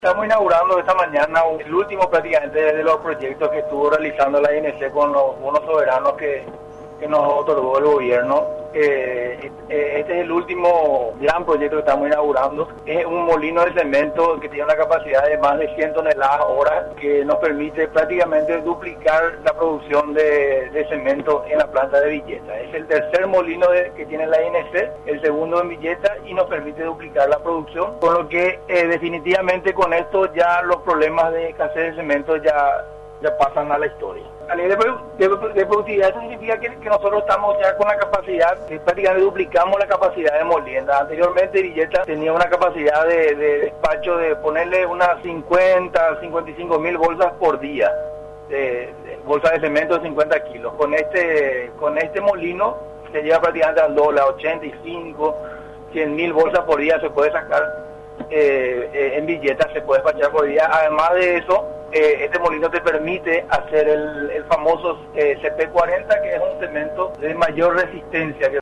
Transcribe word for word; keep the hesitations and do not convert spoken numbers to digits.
Estamos inaugurando esta mañana el último prácticamente de los proyectos que estuvo realizando la I N C con los bonos soberanos que, que nos otorgó el gobierno. Eh, este es el último gran proyecto que estamos inaugurando. Es un molino de cemento que tiene una capacidad de más de cien toneladas hora, que nos permite prácticamente duplicar la producción de, de cemento en la planta de Villeta. Es el tercer molino de, que tiene la I N C, el segundo en Villeta, y nos permite duplicar la producción, con lo que eh, definitivamente con esto ya los problemas de escasez de cemento ya, ya pasan a la historia. A nivel de, de, de productividad, eso significa que, que nosotros estamos ya con la capacidad, que prácticamente duplicamos la capacidad de molienda. Anteriormente Villeta tenía una capacidad de, de despacho de ponerle unas cincuenta, cincuenta y cinco mil bolsas por día, de, de bolsas de cemento de cincuenta kilos. Con este, con este molino se lleva prácticamente al doble, a ochenta y cinco, cien mil bolsas por día se puede sacar. Eh, eh, en Villeta se puede despachar por día. Además de eso, eh, este molino te permite hacer el, el famoso eh, C P cuarenta, que es un cemento de mayor resistencia que